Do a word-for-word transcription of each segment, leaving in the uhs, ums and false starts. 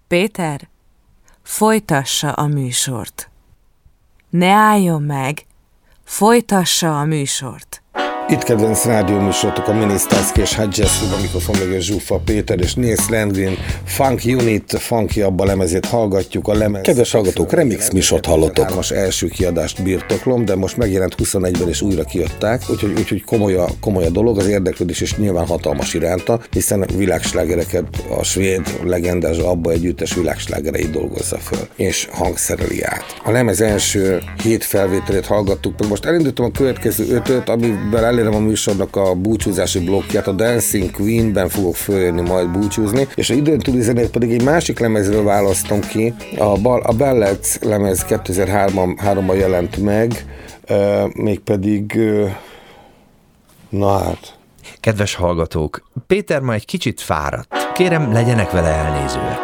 Péter, folytassa a műsort. Ne álljon meg, folytassa a műsort. Itt kedvenc rádióműsorotok a Minisztárszki és Hot Jazz Club, a mikrofon mögött Zsuffa Péter és Nils Landgren Funk Unit, Funky Abba lemezét hallgatjuk. A lemez... Kedves hallgatók, remix műsort hallottok. Hármas első kiadást birtoklom, de most megjelent huszonegyben és újra kiadták, úgyhogy, úgyhogy komoly, a, komoly a dolog, az érdeklődés is nyilván hatalmas iránta, hiszen világslágereket a svéd legendás Abba együttes világslágereit dolgozza föl, és hangszereli át. A lemez első hét felvételét hallgattuk, meg most elindultam a következő ötöt, amivel elérem a műsornak a búcsúzási blokkját, a Dancing Queen-ben fogok följönni majd búcsúzni, és a időn túli zenét pedig egy másik lemezről választom ki, a, Bal- a Ballads lemez kétezer-háromban jelent meg, uh, mégpedig uh, na hát. Kedves hallgatók, Péter ma egy kicsit fáradt. Kérem, legyenek vele elnézőek.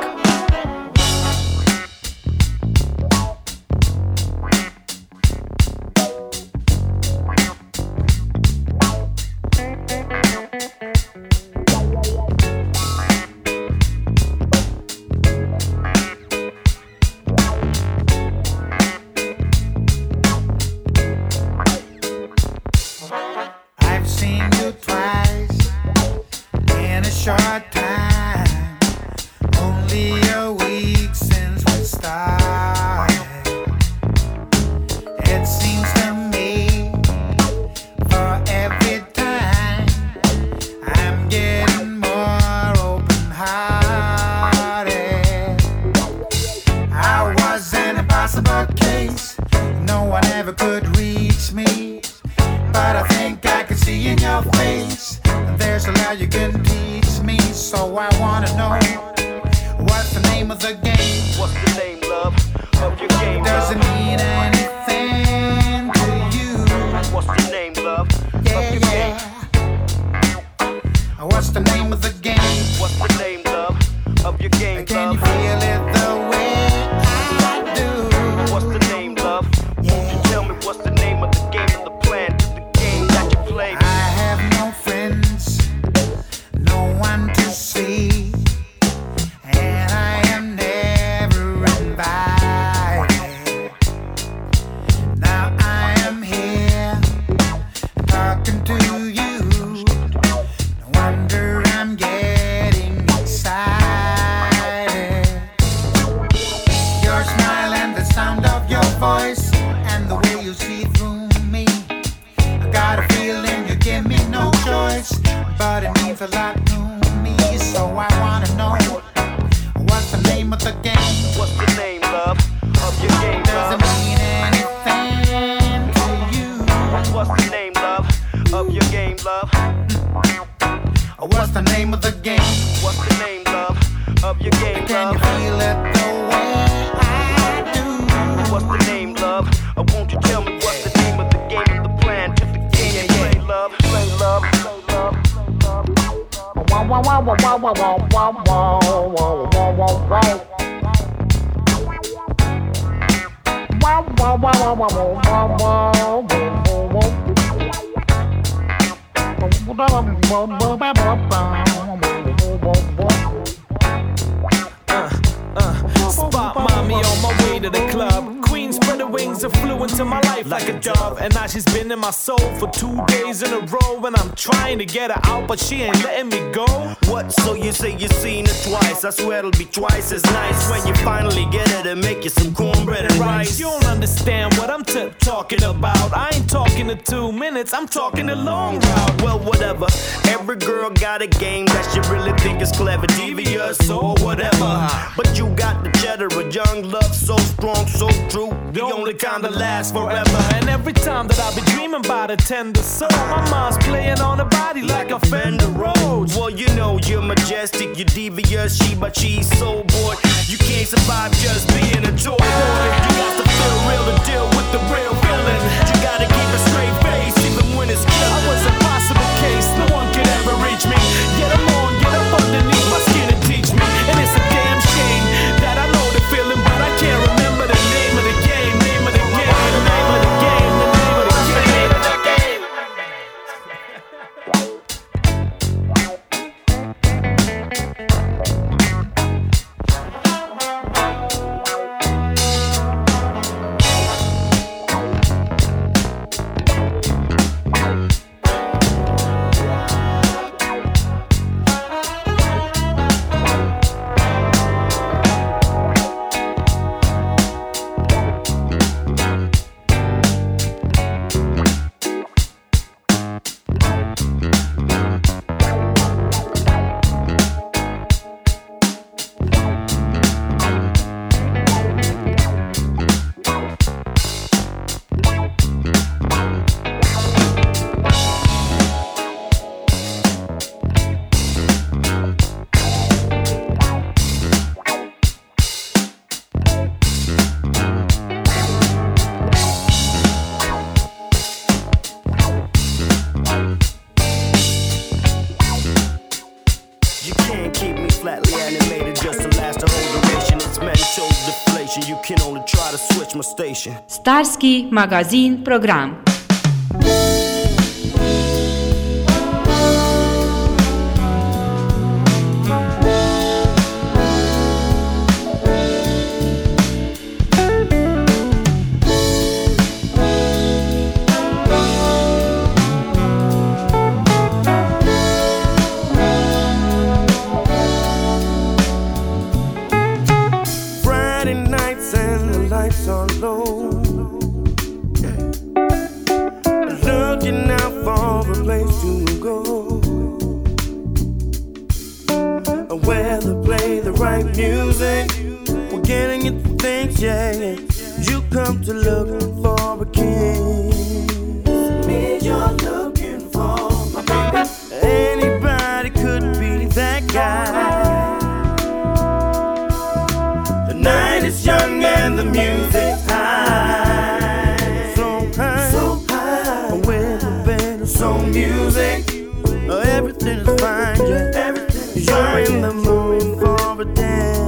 My soul for two days in a row, and I'm trying to get her out, but she ain't letting me go. What? So you say you've seen her twice? I swear it'll be twice as nice when you finally get her to make you some cornbread and rice. You don't understand what I'm t- talking about. I ain't talking to two minutes, I'm talking the long route. Well, whatever. Every girl got a game that she really think is clever, devious or whatever. But you got the cheddar, a young love so strong, so true, the only kind that lasts forever. And every time that I be dreaming about a tender soul, my mind's playing on a body like a Fender Rhodes. Well, you know you're majestic, you're devious, she but she's so bored. You can't survive just being a toy boy. You got to feel real to deal with the real feeling. You gotta keep a straight face even when it's killing. I was a possible case, no one could ever reach me. Get them on, get up underneath my skin and teach me. And it's a damn shame that I know the feeling, but I can't remember the name of the game. Name of the game, the name of the game, the name of the game, the name of the game. You can't keep me flatly animated just to last the whole duration. It's mental deflation. You can only try to switch my station. Starsky magazín program. Music, we're getting into things, yeah, yeah. You come to look for a king. Me you're looking for, my baby. Anybody could be that guy. The night is young and the music's high. So high, so high. With a band of soul music, everything is fine, yeah. Everything is you're in the mood for a dance.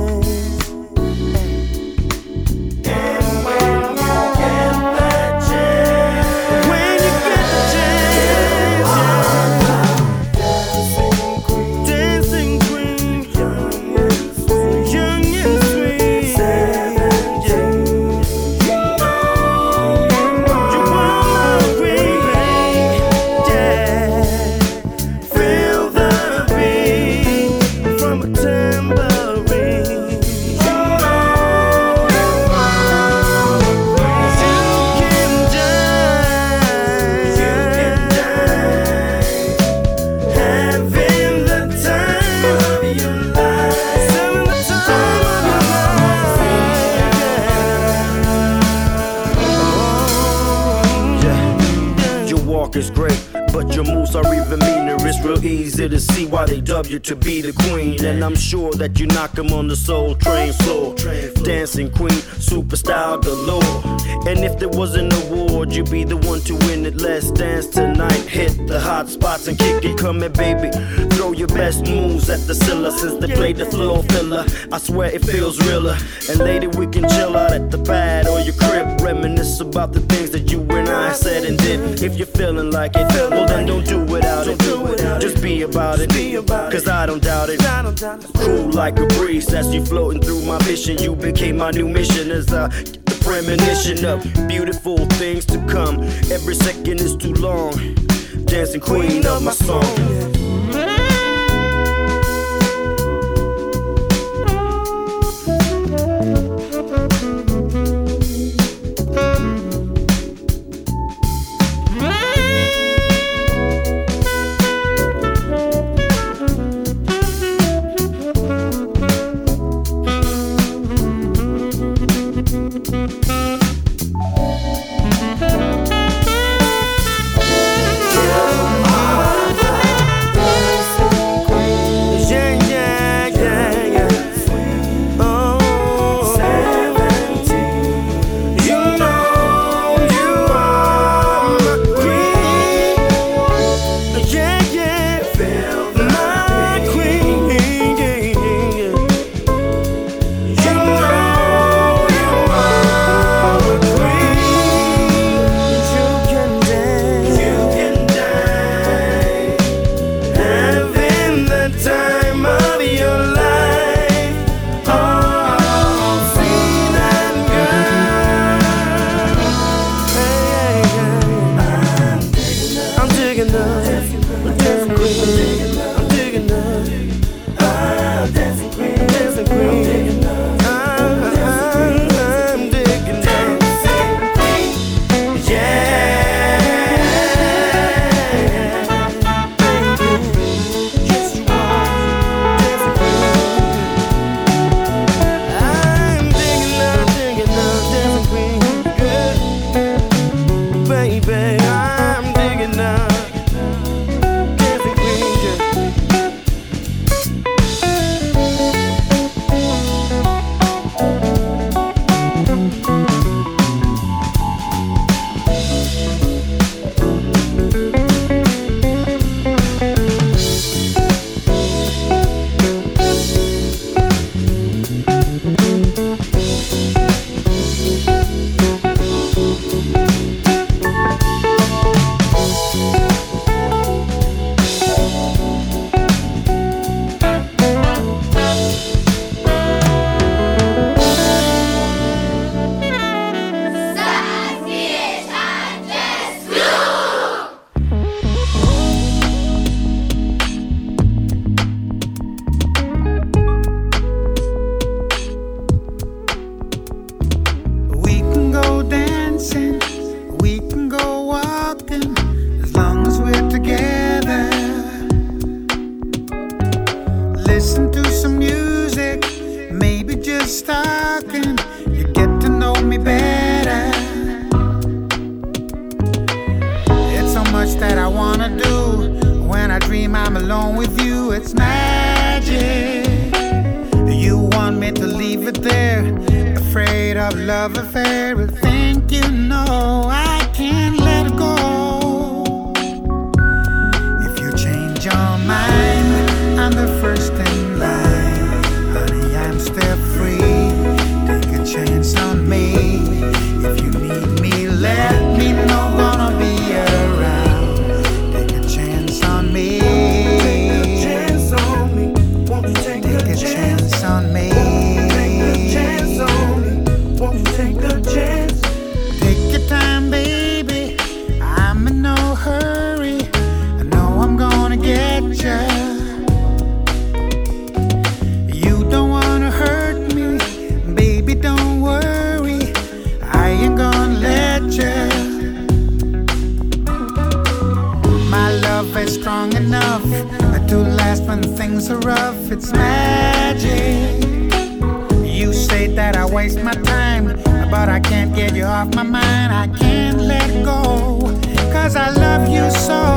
Is great, but your moves are even meaner. It's real easy to see why they dub you to be the queen. And I'm sure that you knock them on the soul train floor. Dancing queen, superstar galore. And if there was an award, you'd be the one to win it. Let's dance tonight, hit the hot spots and kick it. Come here, baby, throw your best moves at the Scylla. Since they played the floor filler, I swear it feels realer. And later we can chill out at the pad or your crib, reminisce about the things that you and I said and did. If you're feeling like it, well then don't do without it. Just be about it, cause I don't doubt it. Cool like a breeze as you floating through my vision. You became my new mission as I get the premonition of beautiful things to come. Every second is too long. Dancing queen of my song. You are the listen to some music, maybe just talking, you get to know me better. It's so much that I wanna do. When I dream I'm alone with you, it's magic. You want me to leave it there, afraid of love affair, but think you know I can't let it go. If you change your mind, I'm the first in line. Honey, I'm still free. Take a chance on me. If you need me, let me know. Gonna be around. Take a chance on me. Take a chance on me. Won't you take, take a, a chance? chance on me? Take a chance on me. Won't you take a chance? Take your time, baby. I'm in no hurry. I know I'm gonna get ya. You don't wanna hurt me, baby, don't worry. I ain't gonna let ya. My love is strong enough to last when things are rough. It's magic. You say that I waste my time, but I can't get you off my mind. I can't let go, cause I love you so.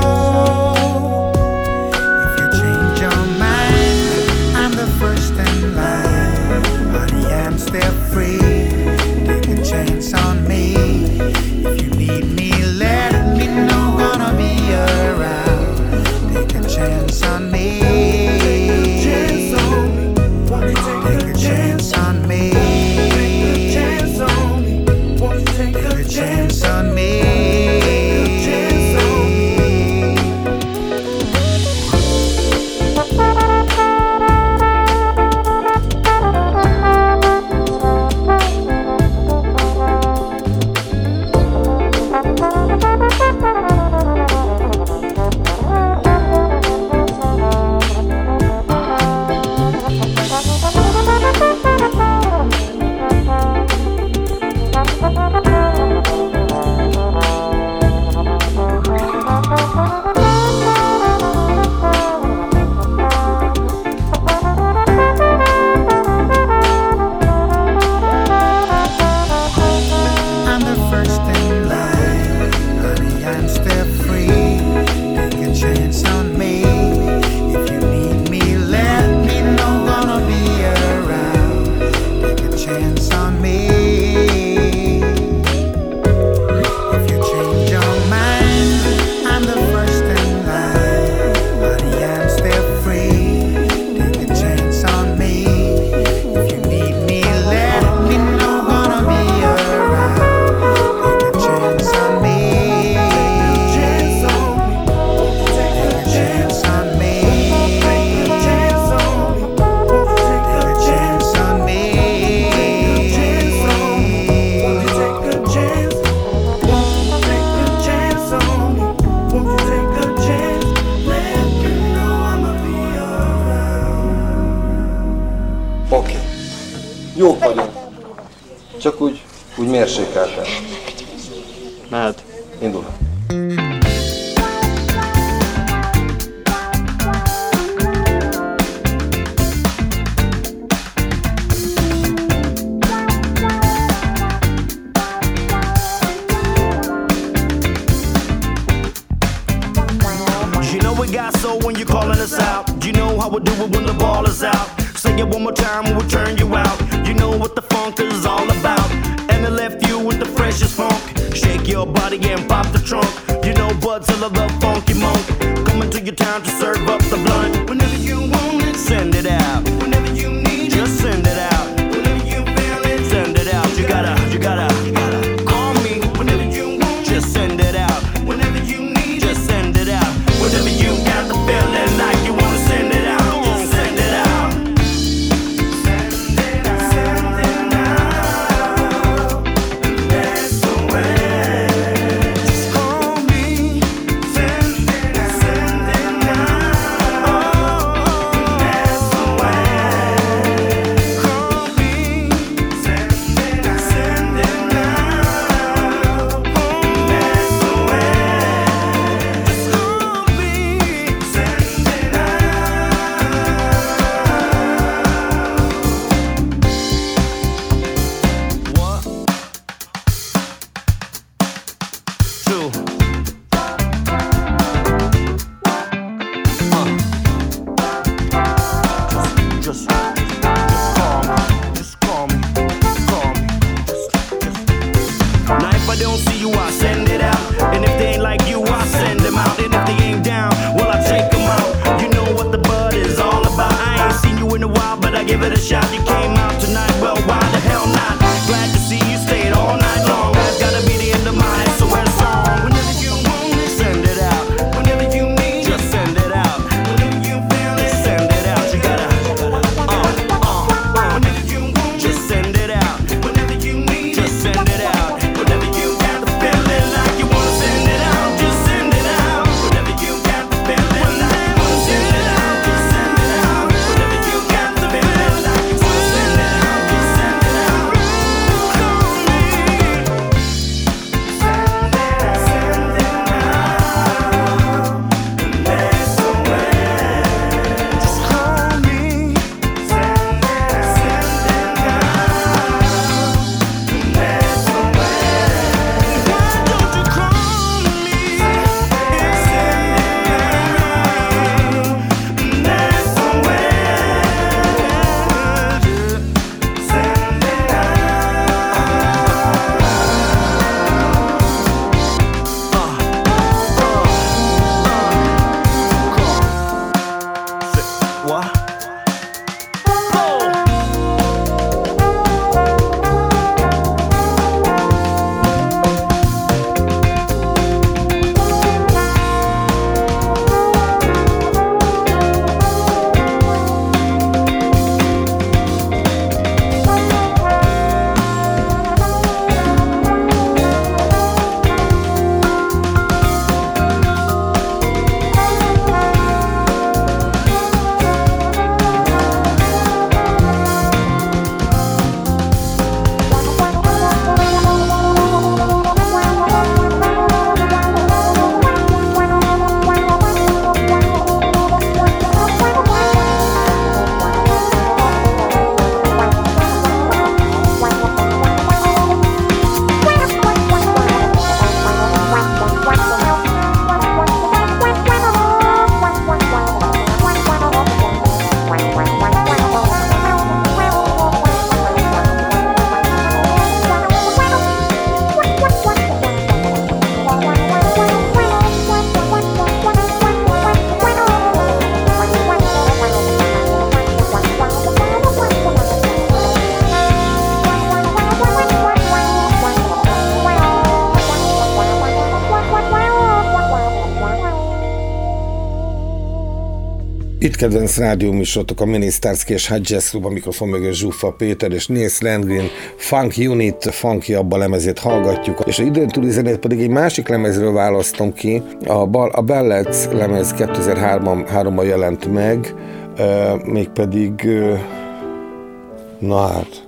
If you change your mind, I'm the first in line. Honey, I'm still free. Take a chance on me. If you need me, let me know. Gonna be around. Take a chance on me. Take a chance on me. Won't you take, take a, a chance on me? Take a chance on me. Won't you take, take a, a chance on me? Take a chance on me. I'm the first in line. Honey, I'm still free. Take a chance on me. If you need me, let me know. Gonna be around. Take a chance on me. If you change your mind, I'm the first in line. Honey, I'm still free. Take a chance on me. If you need me, let me know. Gonna be around. Take a chance on me. Take a chance on me. Take a chance on me. Take a chance on me. Take a chance on me. Take a chance on me. Take a chance. Take a chance on me. Won't you take a chance? Let me know I'ma be around. Oké. Jók vagyunk. Csak úgy, úgy mérsékelten. Mehet. Indul. You know we got soul when you're calling us out. You know how we do it when the ball is out. Say it one more time and we'll turn you out. You know what the funk is all about. And it left you with the freshest funk. Shake your body and pop the trunk. You know Budzilla the funky monk. Coming to your town to serve up the blunt. Whenever you want it, send it out. Whenever you need it, just send it out. Whenever you feel it, send it out. You gotta, you gotta, you gotta call me. Whenever you want it, just send it out. Whenever you need it, just send it out. Whenever you got the feeling like you wanna send it out, just send it out. Send it out. Send it out. That's the way. Just call me. Send it out. Send it out. you in a while, but I give it a shot. You came out tonight, well, why the hell not? Glad to see you stayed all night long. That's gotta be the end of my S O S song. Whenever you want it, send it out. Whenever you need, just send it out. Whenever you feel it, send it out. You gotta, uh, uh, uh. Whenever you want, just send it out. Whenever you need, just send it out. Whenever you got the feeling like you wanna send it out, just send it out. Whenever you got the feeling like you wanna send it out, just send it out. Whenever you got the feeling like you wanna send it out, just send it out. Call me. Send it out, send it out. And there's a way. Just call me. Send it out, send it out. And there's a way. Why don't you call me? Send it out. And there's a way. Send it out. What? Itt kedvenc rádióműsorotok a Minisztárszki és High Club, a mikrofon mögött Zsuffa Péter és Nils Landgren Funk Unit, Funky Abba lemezét hallgatjuk, és a időn túli zenét pedig egy másik lemezről választom ki, a, Bal- a Ballads lemez kétezer-háromban jelent meg, uh, mégpedig uh, na hát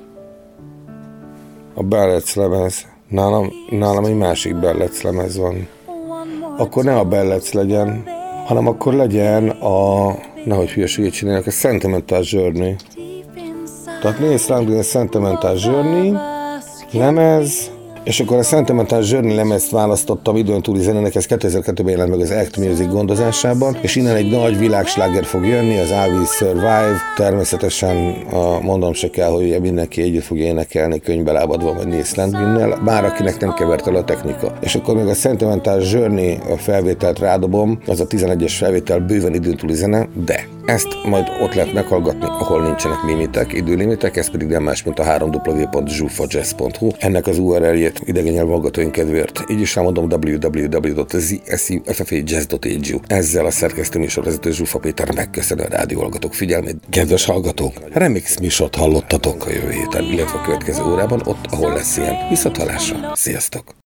a Ballads lemez, nálam, nálam egy másik Ballads lemez van. Akkor ne a Ballads legyen, hanem akkor legyen a, nehogy hülyeséget csinálják, a Sentimental Journey. Tehát Nils Landgren Sentimental Journey lemez, és akkor a Sentimental Journey lemezt választottam időn túli zenének, ez kétezer-kettőben jelent meg az Act Music gondozásában, és innen egy nagy világsláger fog jönni, az I Will Survive, természetesen a, mondom se kell, hogy mindenki együtt fogja énekelni könyvbe lábadva vagy Nils Landgrennel, bár akinek nem kevert el a technika. És akkor még a Sentimental Journey felvételt rádobom, az a tizenegyes felvétel bőven időn túli zene, de ezt majd ott lehet meghallgatni, ahol nincsenek limitek, időlimitek, ez pedig nem más, mint a három w pont zsuffa jazz pont hu. Ennek az u er el-jét idegen nyelvhallgatóink kedvéért. Így is rámondom double-u double-u double-u pont zsuffa jazz pont e u. Ezzel a szerkesztő műsorvezető Zsuffa Péter megköszönő a rádióhallgatók figyelmét. Kedves hallgatók, remix műsort hallottatok a jövő héten, illetve a következő órában, ott, ahol lesz ilyen. Viszonthallásra. Sziasztok!